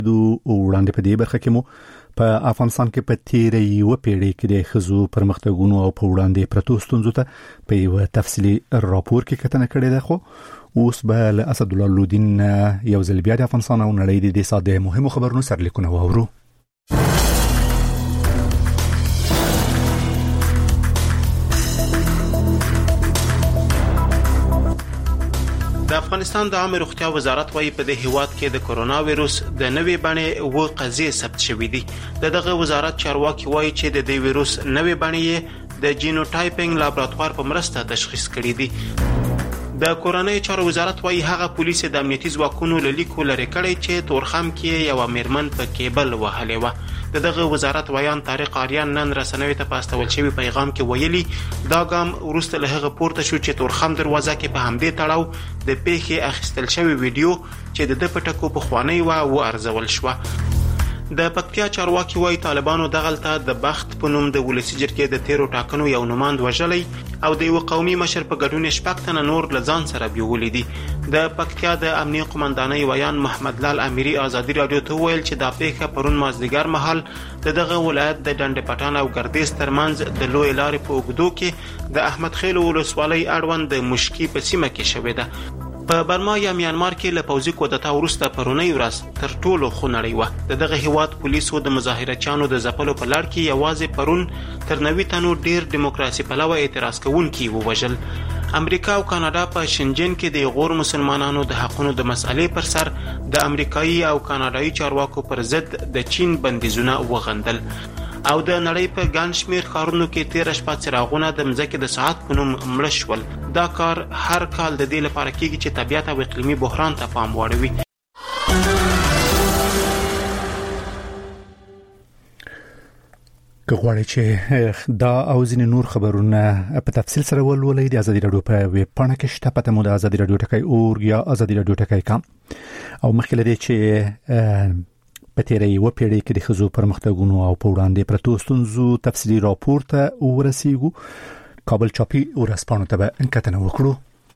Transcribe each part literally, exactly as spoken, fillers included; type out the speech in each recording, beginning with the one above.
وړاندې په دې برخه کې مو په افغانستان کې په تیرې یو پیړۍ کې د ښځو پرمختګونو او په وړاندې پرتو ستونزو ته په یو تفصیلي راپور کې کتنه کړې ده. خو اوس به له اسدالله لودین یو ځل بیا د افغانستان او نړۍ د ساده مهمو خبرونو سرلیکونه واورو. د افغانستان د عامه روغتیا وزارت وايي په دې هیواد کې د کرونا وایروس د نوې بڼې و قضیې ثبت شوې دي. د دغه وزارت چارواکي وايي چې د دې وایروس نوې بڼې د جینوټایپینګ لابراتوار په مرسته تشخیص کړي دي. د کورنۍ چارو وزارت وايي هغه پولیس د امنیتي ځواکونو له لیکو لري کړی چې تورخم کې یو میرمن په کیبل وهلې و. د دغه وزارت ویان طارق آریان نن رسنوي ته پاستول شوی پیغام کې ویلي دا ګام وروسته له هغه پورته شو چې تورخم دروازه کې په همدې تړاو د پیښې اخیستل شوی ویډیو چې د پټکو په خوانی و او ارزول شو. د پکتیا چارواکي وايي طالبانو دغلطه د بخت په نوم د ولسی جرګې د تیرو ټاکنو یو نوماند وژلی او د یو قومي مشر په ګډون شپږ تنه نور لزان سره بیولې دي. د پکتیا د امنیه قومندانۍ ویان محمد لال اميري ازادي رادیو ته ویل چې دا پیښه پرون مازدیګر مهال د دغه ولایت د ډنډ پټان او ګردیز ترمنځ د لوی لارې په اوږدو کې د احمد خیل ولسوالۍ اړوند د مشکی په سیمه کې شوې ده. په برما یا میانمار کې له پوځي کودتا وروسته پرونی ورځ تر ټولو خونړی و. د دغه هیواد پولیسو د مظاهرچیانو د ځپلو په لړ کې یوازې پرون تر نوي تنو ډیر دیموکراسي پلوه اعتراض کوونکي ووژل. امریکا او کاناډا په شنجن کې د غور مسلمانانو د حقوقو د مسالې پر سر د امریکایي او کاناډایي چارواکو پر ضد د چین بندیزونه وغندل. او د نړۍ په ګڼ شمېر ښارونو کې تېره شپه څراغونه د مځکې د ساعت په نوم مړه شول. دا کار هر کال د دې لپاره کېږي چې طبیعت او اقلیمي بحران ته پام واړوي. که غواړئ چې دا او ځینې نور خبرونه په تفصیل سره ولولئ د ازادي راډیو په ویب پاڼه کې شته. پته مو د ازادي راډیو ټکی اور یا ازادي راډیو ټکی کام. او مخکې لري چې په تیرې یو پیړۍ کې د ښځو پرمختګونو او په وړاندې پرتو ستونزو تفصیلي راپور ته ورسیږو. کابل چاپی ورسپانو ته به کتنه وکړو.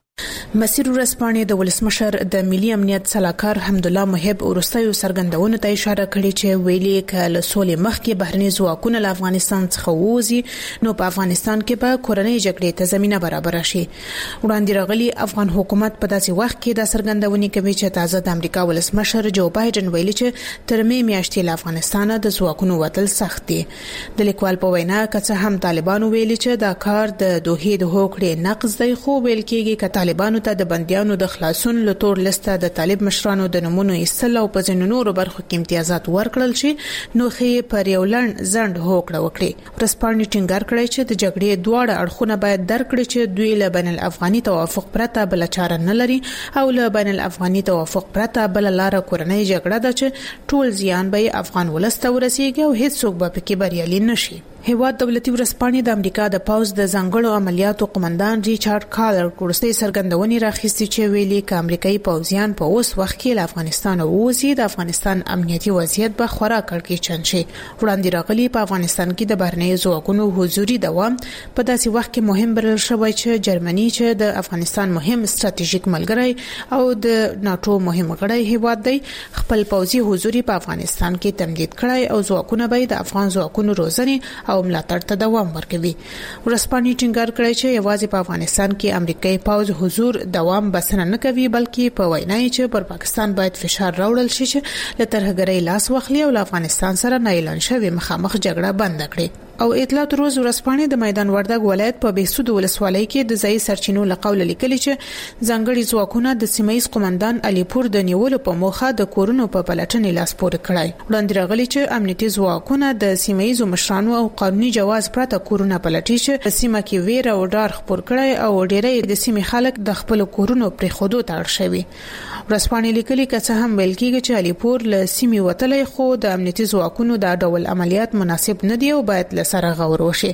مسیر ورسپانې د ولسمشر د ملي امنیت سلاکار حمدالله محب ورستیو سرګندونو ته اشاره کړې چې ویلي کله سولې مخکې بهرني ځواکونه له افغانستان څخه ووځي نو په افغانستان کې به کورنۍ جګړې ته زمينه برابر شي. وړاندې راغلي افغان حکومت په داسې وخت کې د سرګندونې کوي چې تازه د امریکا ولسمشر جو بایدن ویلي چې تر مې میاشتې له افغانستان د ځواکونو وتل سخت دي. د لیکوال په وینا که هم طالبانو ویلي چې دا کار د دوه د هوکړې نقض دی خو ویل کېږي چې طالبانو ته د بنديانو د خلاصون له تور لسته د طالب مشرانو د نمونه ایستل او په ځینو نورو برخو کې امتیازات ورکړل شي نو خې پر یو لړ زند هوکړه وکړي. ورسپانې ټینګار کړی چې د جګړې دواړه اړخونه باید درکړي چې دوی له بین الافغاني توافق پرته بل چاره نه لري او له بین الافغاني توافق پرته بل لار کورنۍ جګړه ده چې ټول زیان به افغان ولسته ورسیږي او هیڅ څوک به پکې بریالي نشي. هیواد دولتي ورسپانې د امریکا د پاوز د ځانګړو عملیاتو قومندان ریچارډ کالر ورستي سرګندونې راخیستي چې ویلي ک امریکایي پوځیان په اوس وخت کې له افغانستان ووځي د افغانستان امنیتي وضعیت به خورا کړکېچن شي. وړاندې راغلي په افغانستان کې د بهرنۍ ځواکونو حضوري دوام په داسې وخت کې مهم بلل شوی چې جرمني چې د افغانستان مهم ستراتیژیک ملګری او د ناتو مهم غړی هیواد دی خپل پوځي حضوري په افغانستان کې تمدید کړی او ځواکونه به د افغان ځواکونو روزنې او ملاتړ ته دوام ورکوي. ورسپانې ټینګار کړی چې یوازې په افغانستان کې امریکایي پوځ حضور دوام بسنه نه کوي بلکې په وینا چې پر پاکستان باید فشار راوړل شي چې له ترهګرۍ لاس واخلي او افغانستان سره نه اعلان شوی مخامخ جګړه بند کړي. او اطلاعات روز ورسپانې د میدان وردګ ولایت په بهسود ولسوالۍ کې د ځای سرچینو لقول لیکلي چې ځانګړي ځواکونه د سیمایي قومندان علي پور د نیولو په موخه د کورونو په پلټنې لاس پورې کړای. وړاندې راغلي چې امنیتي ځواکونه د سیمایي مشرانو او قانوني جواز پرته کورونه پلټي چې سیمه کې ویر او ډار خپور کړای او ډېرې د سیمې خلک د خپل کورونو پرې خودو ته اړ شوي. ورسپانې لیکلي که څه هم ویل کېږي چې علي پور له سیمې وتلی خو د امنیتي ځواکونو دا ډول عملیات مناسب نه دي او باید سره غور وشي.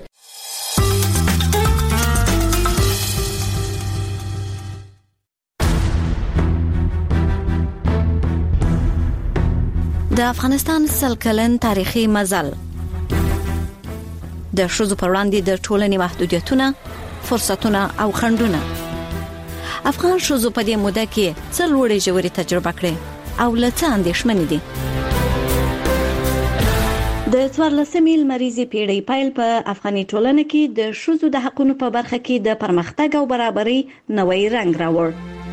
د افغانستان سل کلن تاریخي مزل د ښځو پر وړاندې د ټولنې محدودیتونه، فرصتونه او خنډونه. افغان ښځو په دې موده کې څه لوړې ژورې تجربه کړې او له څه اندېښمنې دي. د څوارلسمې لمریزې پیړۍ پیل په افغاني ټولنه کې د ښځو د حقونو په برخه کې د پرمختګ او برابرۍ نوی رنگ راوړ.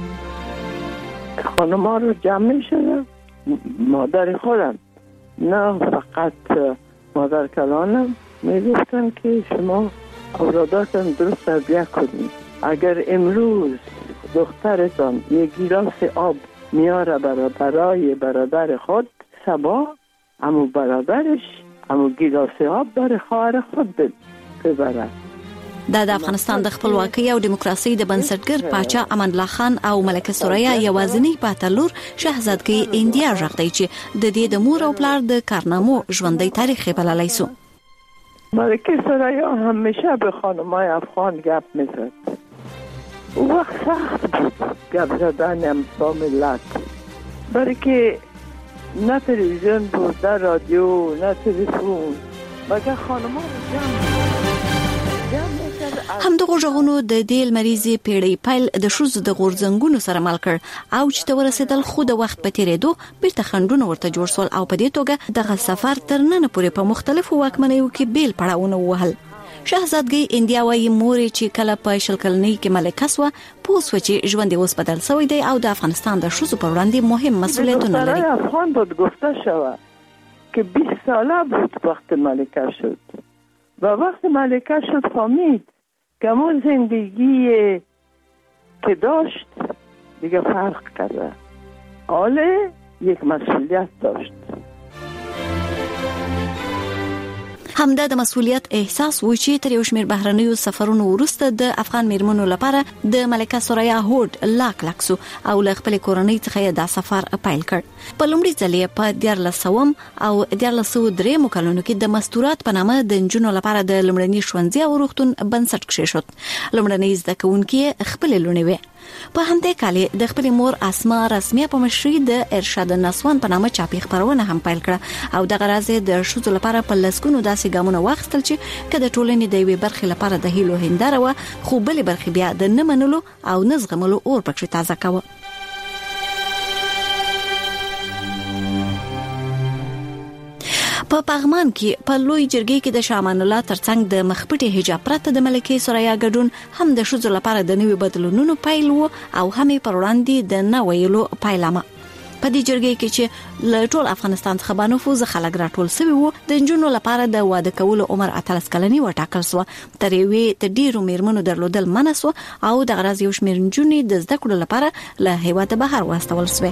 خانم‌ها رو جمع شدن، مادر خودم نه فقط مادر کلانم میگفتن که شما اولاداتون درست تربیت کنید. اگر امروز دخترتان یک گیلاس آب میاره برای برادر خود، صبح امو برادرش امو گیلاس آب برای خواهر خود ببره. دا د افغانستان د خپلواکۍ او دیموکراسۍ د بنسټګر پاچا امان الله خان او ملکه ثریا یوازینی پاتلور شهزادګۍ انډیا ژغتای چې د دې د مور او پلار د کارنامو ژوندۍ تاریخ بللای سو. ملکه ثریا همیشه به خانمای افغان گپ میزد. وقت سخت بود گپ زدن امسا ملت، برای که نه تلویزیون بود، نه رادیو، نه تلفن، مگر خانم‌ها جمع همدغه ژغونو د دې لمریزې پیړۍ پیل د ښځو د غورځنګونو سره مل کړ او چې ته ورسېدل خو د وخت په تیریدو بیرته خنډونه ورته جوړ سول او په دې توګه دغه سفر تر نن پورې په مختلفو واکمنیو کې بیل پړاوونه وهل. شهزادګۍ انډیا وايي مور چې کله په شل کلنۍ کې ملکه سوه پوه سوه چې ژوند یې اوس بدل شوی دی او د افغانستان د ښځو پر وړاندې مهم مسئولیتونه لري. افغان بود گفته شود که بیست ساله بود وقت ملکه شد و وقت ملکه شد فهمید که اون زندگی که داشت دیگه فرق کرده، حالا یک مسئولیت داشت. همدا د مسؤلیت احساس و چې تر یو شمېر بهرنیو سفرونو وروسته د افغان میرمنو لپاره د ملکه ثریا هوډ لاک لاکسو او له خپل کورنۍ څخه دا سفر پیل کړ. په لومړي ځل په دیارلس سوم او دیارلس سوه درېیمو کلونو کې د مستورات په نامه د نجونو لپاره د لومړني ښوونځي او روغتون بنسټ کېښود. لومړنۍ زده کوونکې خپلې لوڼې وې. په همدې کال د خپل مور اسما رسمي په مشرۍ د ارشاد النسوان په نامه چاپی خبرونه هم پیل کړه او دغه راز د ښځو لپاره په لسګونو داسې ګامونه واخیستل چې کله ټولنې د یوې برخې لپاره د هیلو هنداره و، خو بلې برخې بیا د نه منلو او نه زغملو اور پکې تازه کاوه. په پغمان کې په لوی جرګې کې د شامان الله ترڅنګ د مخپټي حجاب پرته د ملکه ثریا ګډون هم د ښځو لپاره د نوي بدلونونو پیل و او هم پر وړاندې د نه ویلو پیلامه. په دې جرګې کې چې له ټول افغانستان څخه بانفوذ خلک راټول شوي وو، د نجونو لپاره د واده کولو عمر اتلس کلنی وټاکل شو. تر یوې د ډیرو میرمنو درلودل منع شو او د غراض یو شمېر نجونې د زده کړو لپاره له هیواده بهر واستول شوې.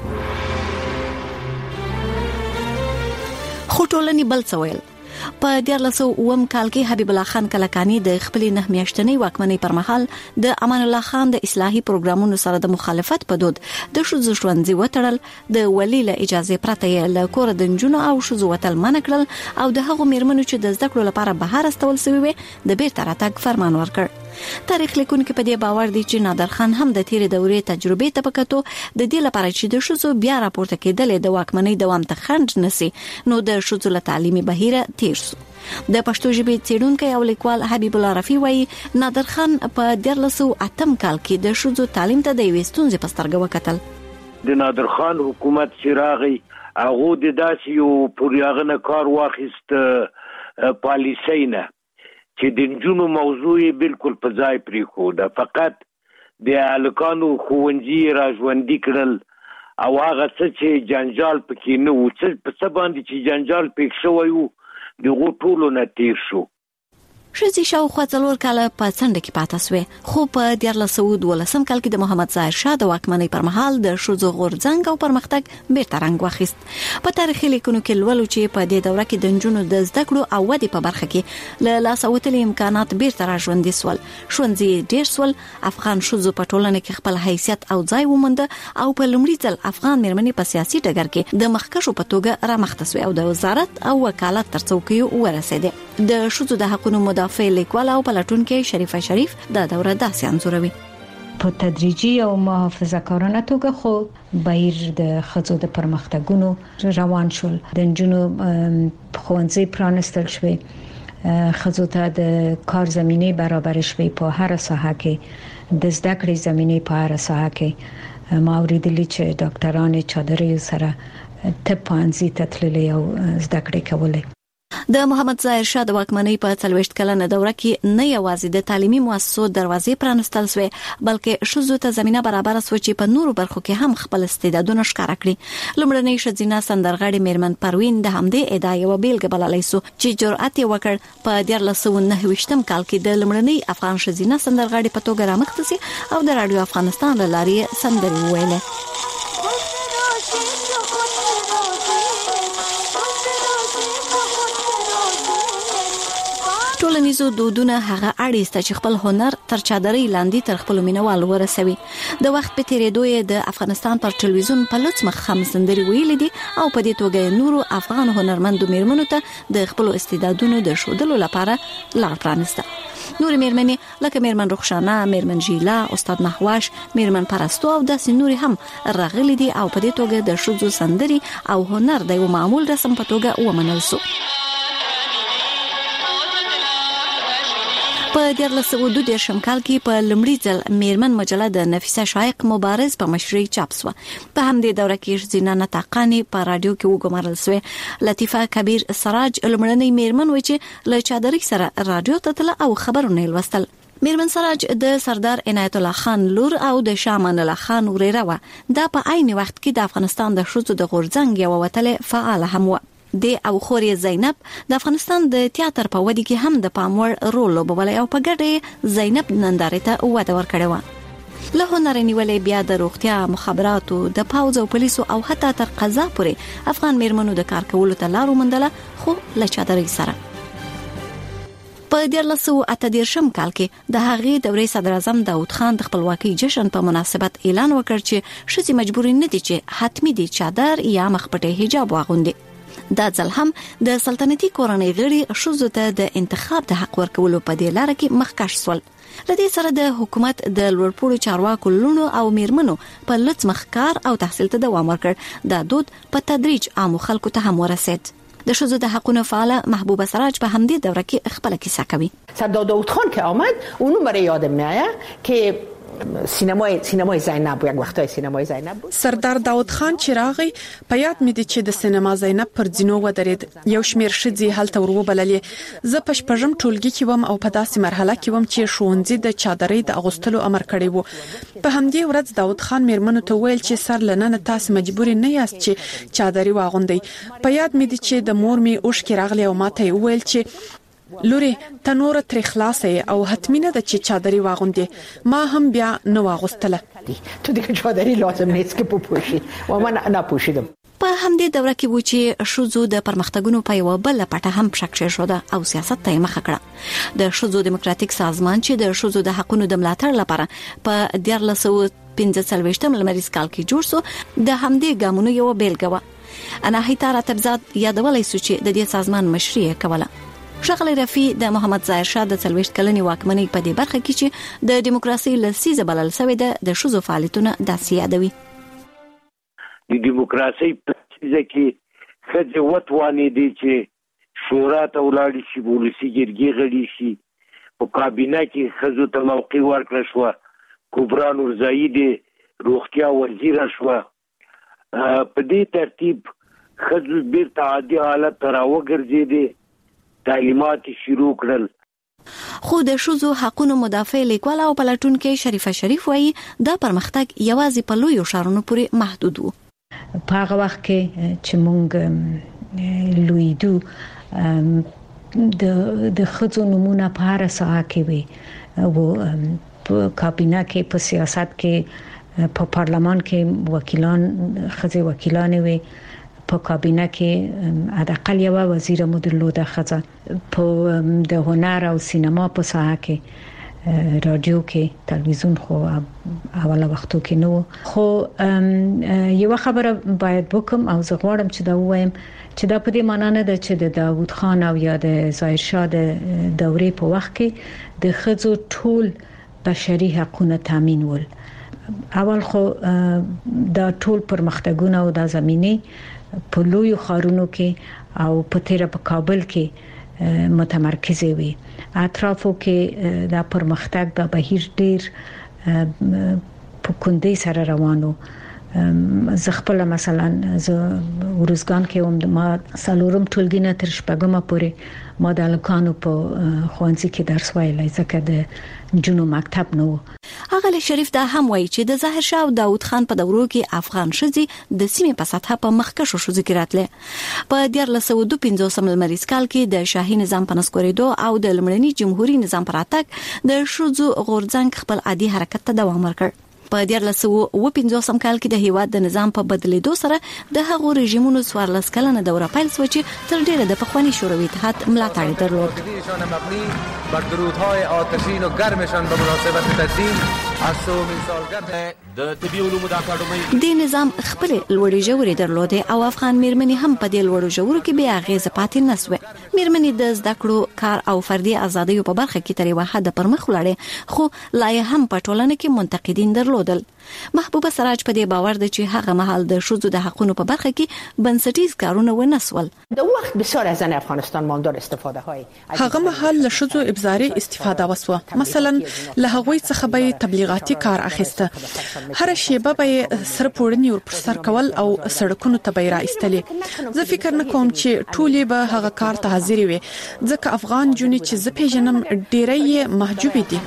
خو ټولنې بل څه ویل. په دیارلس سوه اووم کال کې حبیب الله خان کلکانی د خپل نه میاشتنۍ واکمنۍ پر مهال د امان الله خان د اصلاحي پروګرامونو سره د مخالفت په دود د ښځو ښوونځي وتړل، د ولی له اجازه پرته له کور د نجونو او ښځو وتل منع کړل او د هغو میرمنو چې د زده کړو لپاره بهر استول شوي وي د بیرته راتګ فرمان ورکړ. تاریخ لیکونکي په دې باور دي چې نادر خان هم د تیرې دورې تجربې ته پکاتو د دې لپاره چې د ښځو بیا راپورته کېدل د واکمنۍ دوام ته خنډ نسی، نو د ښځو له تعلیمي بهیره تیر شو. د پښتو ژبې څېړونکی او لیکوال حبیب الله رفیع وایي نادر خان په دیارلس سوه اتم کال کې د ښځو تعلیم ته د یوې ستونزې په سترګه وکتل. د نادر خان حکومت چې راغی هغه د داسې یو پوریاغنه کار واخیست پالیسۍ نه چې د نجونو موضوع بالکل په ځای پرېښوده، فقط د هلکانو ښوونځي را ژوندي کړل او هغه څه چې جنجال پکې نه و، څه په څه باندې چې جنجال پېښ شوی و دغو ټولو نه تېر شو. ښځې شاوخوا څلور کاله په څنډه کې پاته سوې، خو په دیارلس سوه دولسم کال کې د محمد ظاهر شاه د واکمنۍ پر مهال د ښځو غورځنګ او پرمختګ بیرته رنګ واخیست. په تاریخي لیکنو کې لولو چې په دې دوره کې د نجونو د زده کړو او ودې په برخه کې له لاسه وتلي امکانات بیرته را ژوندي سول، ښوونځي ډېر سول، افغان ښځو په ټولنه کې خپل حیثیت او ځای ومونده او په لومړي ځل افغان میرمنې په سیاسي ډګر کې د مخکښو په توګه رامخته سوې او د وزارت او وکالت تر څوکیو ورسېدې. د ښځو د حقوقو مدافع لیکوال او پلټونکي شریفه شریف دا دوره داسې انځوروي. په تدریجي او محافظه کارانه توګه خو بهیر د ښځو د پرمختګونو روان شول، د نجونو ښوونځي پرانستل شوي، ښځو ته د کار زمینه برابر شوي، په هر ساحه کې د زده کړې زمینه په هر ساحه کې ما اوریدلی چې ډاکټران چادرې سره طب پوهنځي ته تللي او زده کړې کولې. د محمد ظاهر شاه د واکمنۍ په څلوېښت کلنه دوره کې نه یوازې د تعلیمي مؤسسو دروازې پرانستل شوې بلکې ښځو ته زمينه برابر شوه چې په نورو برخو کې هم خپل استعدادونه ښکاره کړي. لومړنۍ ښځینه سندرغاړې میرمن پروین د همدې ادعا یو بیلګه بللای سو چې جرأت یې وکړ په دیارلس سوه نهه ویشتم کال کې د لومړنۍ افغان ښځینه سندرغاړې په توګه رامخته سي او د رادیو افغانستان له لارې سندرې وویلې. ټولنیزو دودونه هغه اړیسته چې خپل هنر تر چادرۍ لاندې تر خپل مینوال ورسوي. د وخت په تیریدو یې د افغانستان پر ټلویزیون په لوڅ مخ هم سندري ویلې دي او په دې توګه نورو افغان هنرمندو میرمنو ته د خپل استعدادونو د ښودلو لپاره لار پرانسته. نور میرمنې لکه میرمن رخشانه، میرمن جیلا، استاد محواش، میرمن پرستو او داسې نوري هم راغلي دي او په دې توګه د ښځو سندري او هنر د یو معمول رسم په توګه ومنل شو. په دیارلس سوه دوه دېرشم کال کې په لومړي ځل میرمن مجله د نفیسه شایق مبارز په مشرۍ چاپ شوه. په همدې دوره کې ځینې نطاقانې په رادیو کې وګمارل شوې. لطیفه کبیر سراج لومړنۍ میرمن و چې له چادرۍ سره رادیو ته تله او خبرونه یې لوستل. میرمن سراج د سردار عنایت الله خان لور او د شاه امان الله خان وريره و. دا په عین وخت کې د افغانستان د ښځو د غورځنګ یو وتله فعال هم و. د او خوري زینب د افغانستان د تیاتر په ودی کې هم د پاموړ رول لوبولای او په ګډه زینب نندارې ته وده ورکړې و. له هنر نیولې بیا د روغتیا، مخابراتو، د پاوځ او پولیسو او حتی تر قضا پورې افغان میرمنو د کار کولو ته لارو مندله خو له چادرۍ سره. په دیارلس سوه اته دېرشم کال کې د هغې دورې صدر اعظم داود خان د خپلواکۍ جشن په مناسبت اعلان وکړ چې ښځې مجبورې نه دي چې حتمی دي چادر یا مخ پټې حجاب واغوندي. دا ځل هم د سلطنتي کورنۍ غړي ښځو ته د انتخاب د حق ورکولو په دې لار کې مخکښ شول. لدې سره د حکومت د لوړپوړو چارواکو لونو او میرمنو په لڅ مخ کار او تحصیل ته دوام ورکړ. دا دود په تدریج عامو خلکو ته هم ورسید. د ښځو د حقونو فعاله محبوبه سراج په همدې دوره کې خپل کیسه کوي. سردار داود خان که آمد اونو برای یادم میاد که سینمای سینمای زینب یک وختای سینمای زینب بود. سردار داود خان چې راغی په یاد مې دي چې د سینما زینب پر ځینو ودرید. یو شمیر ښځې هلته وروبللې. زه په شپږم ټولګي کې وم او په داسې مرحله کې وم چې ښوونځي د چادرۍ د اغوستلو امر کړی وو. په همدې ورځ داود خان میرمنو ته ویل چې سر لنن تاسو مجبور نه یاست چې چادرۍ واغوندئ. په یاد مې دي چې د مور مې اوښکې راغلي او ماته ویل چې لوري تنور تر خلاصې او حتمی نه د چې چادرۍ واغوندي. ما هم بیا نه واغوستله. تو دیگه چادری لازم نیست که بپوشی و من نپوشیدم. په همدې دوره کې و چې ښځو د پرمختګونو په یو بل پټه هم شکل شوه او سیاست ته مخه کړه. د ښځو دیموکراتیک سازمان چې د ښځو د حقونو د ملاتړ لپاره په دیارلس سوه پنځه څلوېښتم لمریز کال کې جوړ شو د همدې ګامونو یو بیلګه و. اناهیتا راتبزاد یادولای سو چې د دې سازمان مشري کوله. ښاغلی رفیع د محمد ظاهر شاه د څلوېښت کلنې واکمنۍ په دې برخه کې چې د دیموکراسي لسیزه بلل شوې ده د ښځو فعالیتونه داسې یادوي. د دیموکراسي په لسیزه کې ښځې وتوانېدې چې شورا ته ولاړې شي، ولسي جرګې غړي شي. په کابینه کې ښځو ته موقع ورکړه شوه. کبرا نورزایي د روغتیا وزیره شوه. په دې ترتیب ښځو بیرته عادي حالت ته راوګرځېدې. تعلیمات شروع کړل. خو د ښځو حقوقو مدافع لیکوال او پلټونکو شریفه شریف وایي دا پرمختګ یوازې په لویو ښارونو پورې محدود و. په هغه وخت کې چې موږ لویدو د د ښځو نمونه په هر ساحه کې وي او په کابینه کې، په سیاست کې، په پارلمان کې وکیلان ښځې وکیلان وي. په کابینه کې حداقل یو وزیر مو درلوده ښځه. په د هنر او سینما په ساحه کې، رادیو کې، تلویزیون خو اوله وختو کې نو. خو یو خبره باید وکم او زه غواړم چې دا وایم چې دا په دې معنی نه ده چې د داوود خان او یا د ظاهر شاه د دورې په وخت کې د ښځو ټول بشري حقوقونه تامین ول. اول خو دا ټول پرمختګونه او د زمینه په لوی خارونو کې او په تیره په کابل کې متمرکز وي. اطرافو کې دا پرمختګ د بهیر ډیر په کندې سره روانو. زغپل مثلا ز ورزګان کې هم ما سالورم ټولګینه تر شپږمه پورې ما د لکانو په خوانځي کې درس ویلای ځکه د جنو مکتب نو. اغلی شریف دا هم وایي چې د ظاهر شاه او داود خان په دورو کې افغان شذي د سیمې په سطح په مخکشو شو ذکراتله په دیار لسو دو پنځوسم لمریز کال کې د شاهي نظام په نسکوریدو او د لمړني جمهوریت نظام پر اتک د شذو غورځنګ خپل عادي حرکت ته دوام ورکړ. په دیار لسو و پنځوسم کال کې د هیواد د نظام په بدلیدو سره د هغو رژیمونو څوارلس کلنه دوره پیل شو چې تر ډیره د پخوانی شوروي اتحاد ملاتړ درلود. بر درودهای آتشین و گرمشان به مناسبت تدین از سومین سالگرد د طبي علومو د اکاډمۍ د نظام خپل لوړې ژورې درلودې او افغان میرمنې هم په دې لوړو ژورو کې بیا غیزه پاتې نسوه. میرمنې د زده کړو کار او فردي ازادۍ په برخه کې تر یو حد پرمخ ولاړې خو لا هم په ټولنه کې منتقدین درلودل. محبوبه سراج په دې باور ده چې هغه مهال د شذو د حقونو په برخه کې بنسټیز کارونه ونسول. د وخت بسیار از افغانستان ماندار استفاده های هغه مهال له شذو ابزاري استفاده وسوه. مثلا له هغوی څخه به تبلیغاتي کار اخیسته، هر شیبه به سر پوړنی ور پر سر کول او سړکونو ته بیره ایستلې. زه فکر نه کوم چې ټولې به هغه کار ته حاضر وي ځکه افغان جونې چې زه پیژنم ډېرې محجوب دي.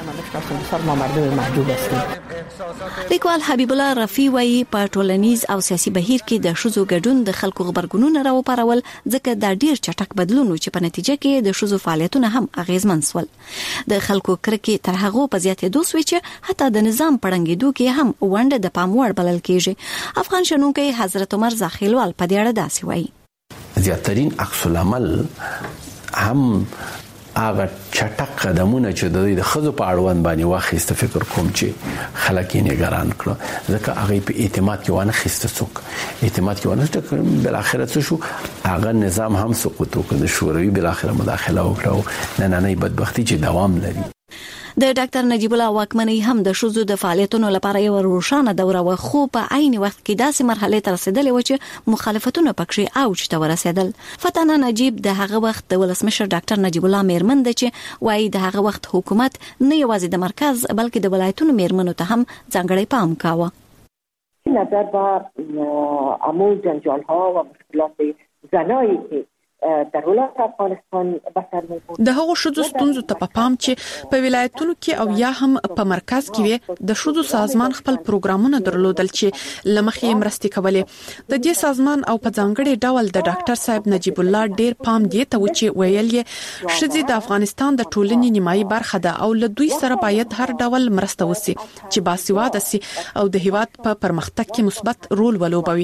لیکوال حبیب الله رفیع وایي په ټولنیز او سیاسي بهیر کې د شذو ګډون د خلکو خبرګونونه راوپارول ځکه دا ډیر چټک بدلون چې په نتیجه کې د شذو فعالیتونه هم اغیزمن شول. د خلکو کرکې تر هغه په زیاتېدو شوې چې حتی د نظام پړنګېدو کې هم ونډه د پام وړ بلل کېږي. افغان شنونکی حضرت عمر زاخیلوال په دې اړه داسې وایي: زیاترین عکس العمل هم هغه چټک قدمونه چې د د خزو په اړوند باندې واخیسته فکر کوم چې خلک یې نگران کړو ځکه هغه په اعتماد کې ونه خسته څوک اعتماد کې ونه ټکر بل اخر څه شو هغه نظام هم سقوط وکړ، شوروي بل اخر مداخله وکړه. نه نه نه بدبختی چې دوام لري. د ډاکټر نجیب الله واکمنۍ هم د شذو د فعالیتونو لپاره یو روښانه دوره و، خو په عین وخت کې داسې مرحله ته رسیدلې و چې مخالفتونه پکې اوج ته ورسېدل. فتانه نجیب د هغه وخت د ولسمشر ډاکټر نجیب الله میرمن ده چې وایي د هغه وخت حکومت نه یوازې د مرکز بلکې د ولایتونو میرمنو ته هم ځانګړی پام کاوه. نظر بر عموم جنجال ها و مشکلات زنایی که در ولایت افغانستان بسر می‌بود د هغو شذو ستونزو ته په پام چې په ولایتونو کې او یا هم په مرکز کې وي د شذو سازمان خپل پروګرامونه درلودل چې لمخې مرستې کولې. د دې سازمان او په ځانګړي ډول د ډاکټر صاحب نجیب الله ډیر پام دی ته و چې ویل یې شذې د افغانستان د ټولنې نیمایي برخه ده او له دوی سره باید هر ډول مرسته وسی چې باسواده سي او د هیواد په پرمختګ کې مثبت رول ولوبوي.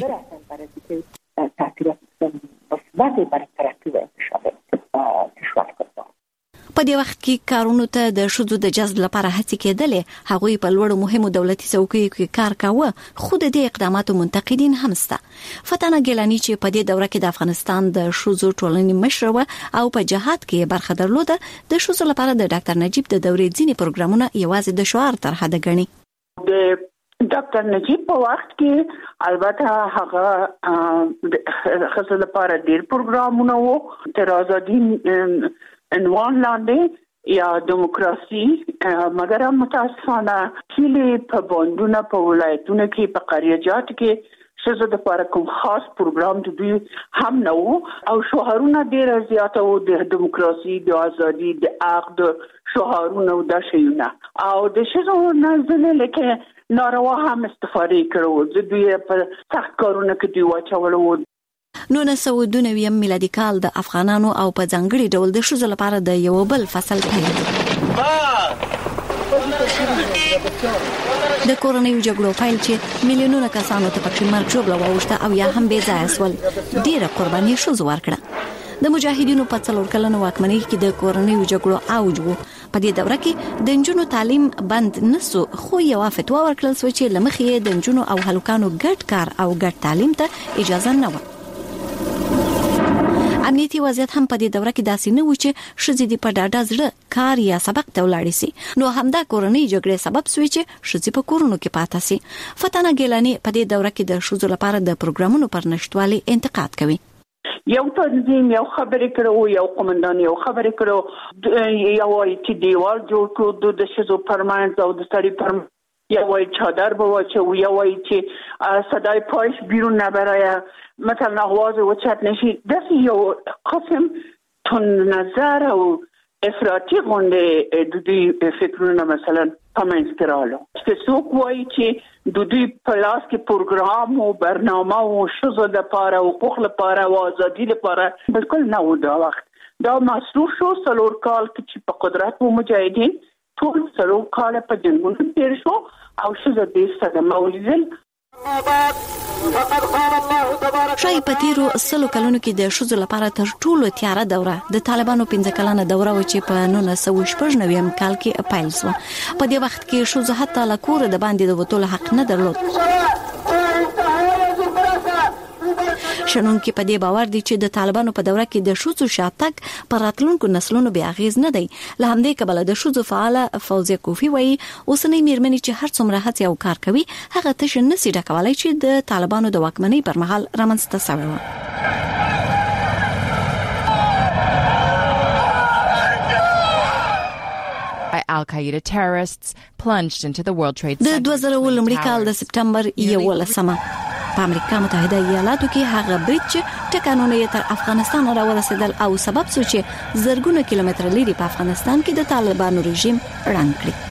په دې وخت کې کارونو ته د شذو د جذب لپاره هڅې کېدلې. هغوی په لوړو مهمو دولتي څوکیو کې کار کاوه، خو د دې اقداماتو منتقدین هم شته. فتانه ګیلانی چې په دې دوره کې د افغانستان د شذو ټولنې مشر و او په جهاد کې برخه درلوده، د شذو لپاره د ډاکټر نجیب د دورې ځینې پروګرامونه یوازې د شعار تر حده ګڼي. ډاکټر نجیب په وخت کې البته هغه خصوصا لپاره ډیر پروګرامونه وو تر ازادي عنوان لاندې یا دیموکراسي، مګر متاسفانه کلی په بوندونه په ولایتونو کې په قریجات کې شذو د لپاره کوم خاص پروګرام د دوی هم نه وو او شعارونه ډیر زیاته وو د دیموکراسي، د ازادي، د عقد شعارونه د شیونه او د شذو نازله لکه ناروا هم استفاده کړو. د دوی په سخت کارونه کې دوی واچولو. نو نسو د نویم میلادي کال د افغانانو او په ځانګړي ډول د شذو لپاره د یو بل فصل پیل. د کورونیو جګړو پیل چې میلیونونه کسانو ته پکې مرګ ژوبله واوښته او یا هم بې ځایه سول. ډیره قرباني شذو ورکړه. د مجاهدینو په څلور کلنو واکمنۍ کې د کورونیو جګړو اوج وو. په دې دوره کې د نجونو تعلیم بند نسو، خو یو فتوا ورکړل شو چې لمخې د نجونو او هلکانو ګډ کار او ګډ تعلیم ته اجازه نه و. امنیتي وضعیت هم په دې دوره کې داسې نه و چې ښځې د په ډاډه زړه کار یا سبق ته ولاړې سي. نو همدا کورنۍ جګړې سبب شوې چې ښځې په کورونو کې پاتې سي. فتانه ګیلانی په دې دوره کې د ښځو لپاره د پروګرامونو پر نشټوالي انتقاد کوي. یو تنظیم یو خبرې کړو، یو قومندان یو خبرې کړو، یو چې دیوال جوړ کړو د شذو پرمانځ او د سړي پر یا وای چادر بواچه و یا وای چې صدای پایش بیرون نبره، مثلا آواز اوچت نشی. دست یا قسم تون نظر و افراطی غنده دودی فکرونه مثلا پامنز کرالو که سوک وای چې دودی پلاس که پروگرام و برنامه و شزو ده پاره و پخل پاره و آزادی ده پاره بلکل نو دا وقت دا مصروف شو. سلور کال که چی پا قدرت و مجاهدین طول سلور کال پا جنگون تیر شو او شزو دیسته ده مولیدل. شای په تیرو سلو کلونو کې د ښځو لپاره تر ټولو تیاره دوره د طالبانو پنځه کلنه دوره و چې په نولس سوه شپږ نوي کال کې پیل شوه. په دې وخت کې ښځو حتی له کوره د باندې د وتلو حق نه درلود. شنونکي په دې باور دي چې د طالبانو په دوره کې د ښځو شاتګ پر راتلونکو نسلونو بیا اغیز نه دی. له همدې کبله د ښځو فعاله فوزیه کوفی وایي اوسنۍ میرمنې چې هر څومره هڅې او کار کوي هغه تش نه سي ډکولای چې د طالبانو د واکمنۍ پر مهال رامنځته شوی و. Al-Qaeda terrorists plunged into the World Trade Center. د دوه زره اووه لومړي کال د سپټمبر یولسمه په امریکا متحده ایالاتو کې هغه برج ټکانونه یې تر افغانستان راورسېدل او سبب شو چې زرګونه کیلومتره لري په افغانستان کې د طالبانو رژیم ړنګ کړي.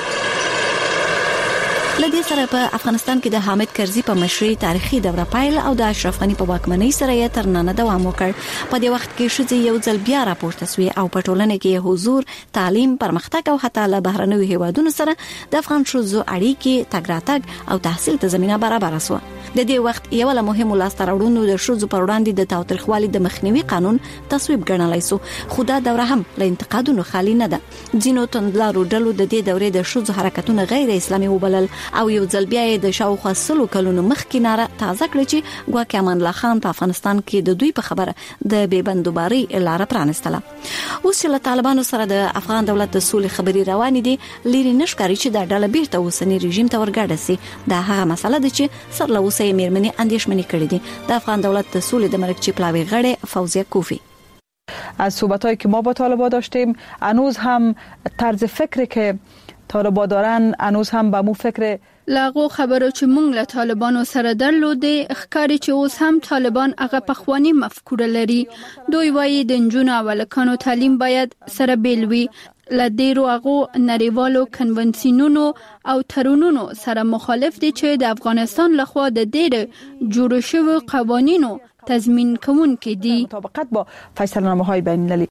لدې سره په افغانستان کې د حامد کرزي په مشرۍ تاریخي دوره پایل او د اشرف غنی په واکمنۍ سره یې تر نن دوام وکړ. په دې وخت کې ښځې یو ځل بیا راپورته شوې او په ټولنه کې حضور، تعلیم، پرمختګ او حتی له بهرنیو هیوادونو سره د افغان ښځو اړیکې، تګ راتګ او تحصیل ته زمينه برابر شوه. د دې وخت یو له مهمو لاسته راوړنو د ښځو پر وړاندې د تاوتریخوالي د مخنیوي قانون تصویب ګڼلای شو، خو دا دوره هم له انتقادونو خالي نه ده. ځینو توندلارو ډلو د دې دورې د ښځو حرکتونه غیر اسلامي وبلل او یو ځل بیا د شاوخوا سلو کلونو مخکې ناره تازه کړه چې ګواکې امان الله خان په افغانستان کې د دوی په خبره د بې بندوباري لاره پرانستله. اوس چې له طالبانو سره د افغان دولت د سولې خبرې روانې دي، لري نشکاري چې دا ډله بیرته اوسنی رژیم ته ورګډه سي. دا هغه مسله ده چې سر له اوسه میرمنې اندیشمنې کړې دي. د افغان دولت د سولې د مرکزی پلاوی غړې فوزیه کوفی: از صحبتایی که ما با طالبان داشتیم هنوز هم طرز فکری که طالبان دارن هنوز هم به مو فکر لاغو خبرو چې مونږ له طالبانو سره درلودې ښکاري چې اوس هم طالبان هغه پخوانی مفکوره لري. دوی وایي د نجونو او هلکانو تعلیم باید سره بیل وي. له ډیرو هغو نړیوالو کنونسیونونو او تړونونو سره مخالف دي چې د افغانستان لخوا د ډیرو جوړ شویو قوانینو تضمین کوونکي دي. مطابقت با فیصله‌نامه‌های بین‌المللی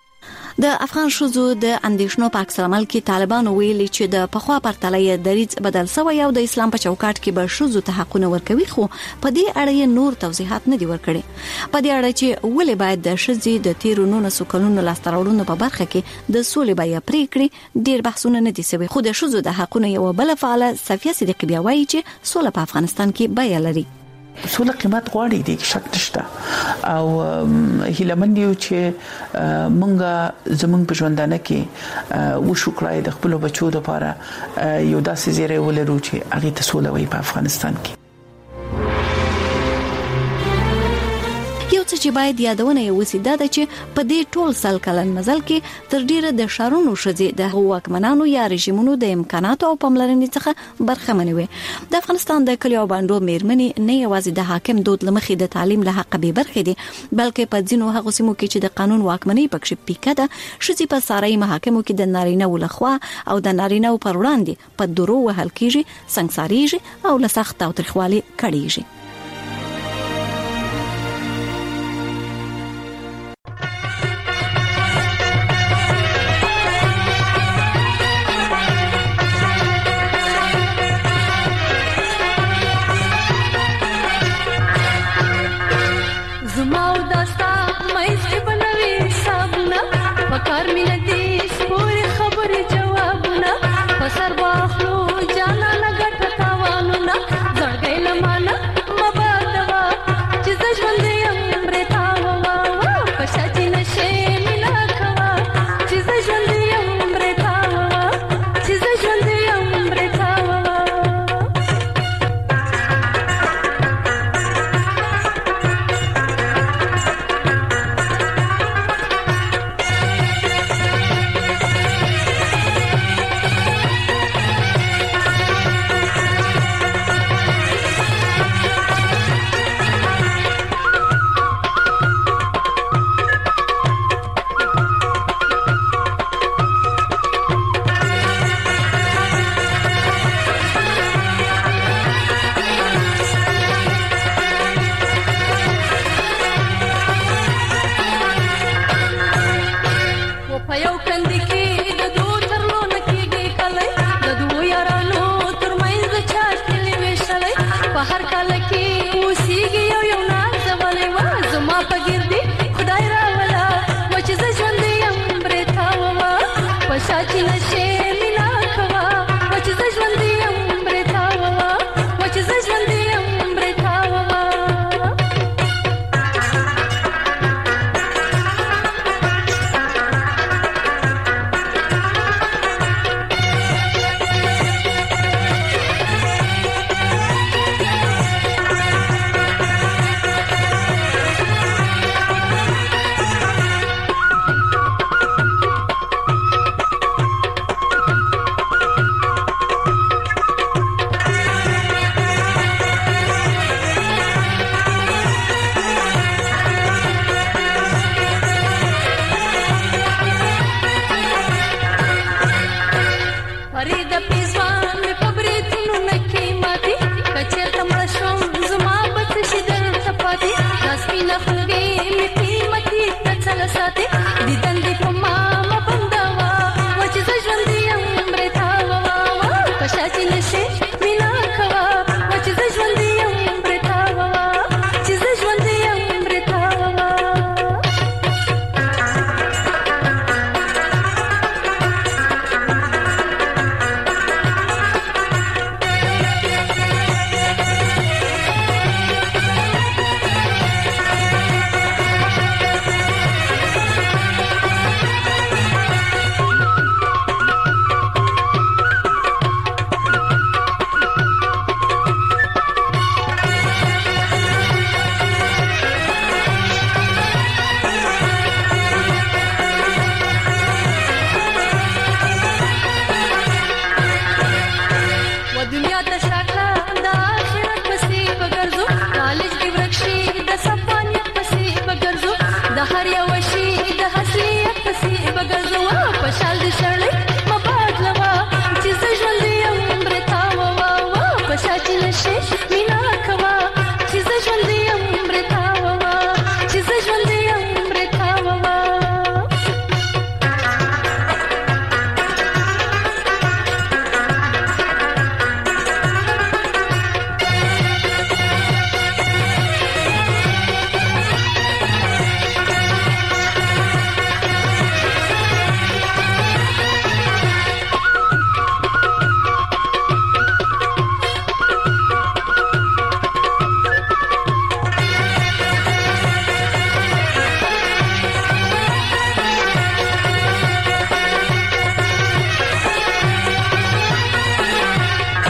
د افغان شوزو د اندیشنو په عکس العمل کې طالبان ویلي چې د پخوا پرتلې دریځ بدل شوی او د اسلام په چوکاټ کې به شوزو ته حقونه ورکوي، خو په دې اړه نور توضیحات نه دي ورکړي. په دې اړه چې ولې باید د شذې د تیرو نولسو کلونو لاستراوړونو په برخه کې د سولې بیا پریکړې ډیر بحثونه نه دي شوي، خو د شوزو د حقونه یو بل فعال صفیه صدیقی بیا وایي چې سوله په افغانستان کې بیا لري. سوله قیمت غواړي دي شک نشته او هیلمن یو چې مونږه زمونږ په ژوندانه کې و شو کړای د خپل بچو لپاره یو داسې زیری ولرو چې هغه ته سوله وي په افغانستان کې. یو څه چې باید یادونه یې وسی دا ده چې په دې ټول سل کلن مزل کې تر ډیره د شارونو شذې د واکمنانو یا رژیمونو د امکاناتو او پملرنې څخه برخمنې وي. د افغانستان د کلیو باندې میرمنې نه یوازې د حاکم دود لمخې د تعلیم له حق به برخې دي، بلکې په ځینو هغو سیمو کې چې د قانون واکمنۍ پکې پیکه ده، شذې په ساري محاکمو کې د نارینه ولخوا او د نارینه پر وړاندې په درو وهل کېږي، څنګهساریږي او له سخت تاوتریخوالي کړيږي. بهر کال کې اوسېږي یو یو ناز ولې وا زما په ګردي خدای راولا و چې زه ژوند یم برتا ووا پښا چې نشه مینا کوا و چې زه ژوند یم برتا ووا و چې زه ژوند یم برتا ووا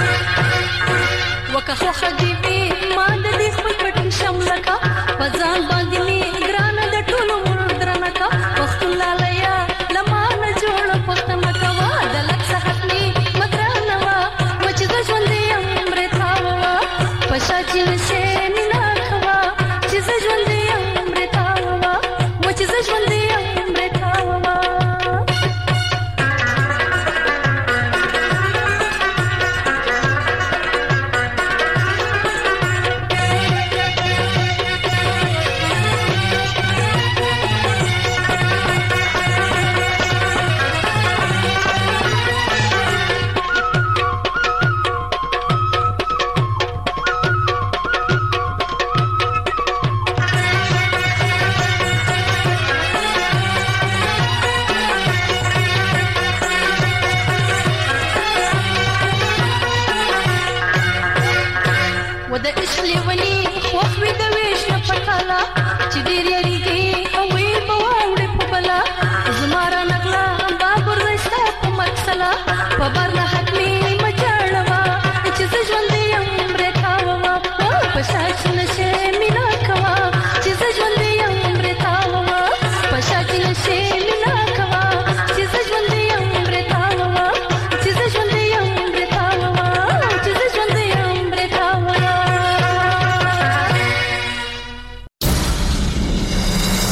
وکه خو خدي ما د دې خپل پټ شم لکه پزان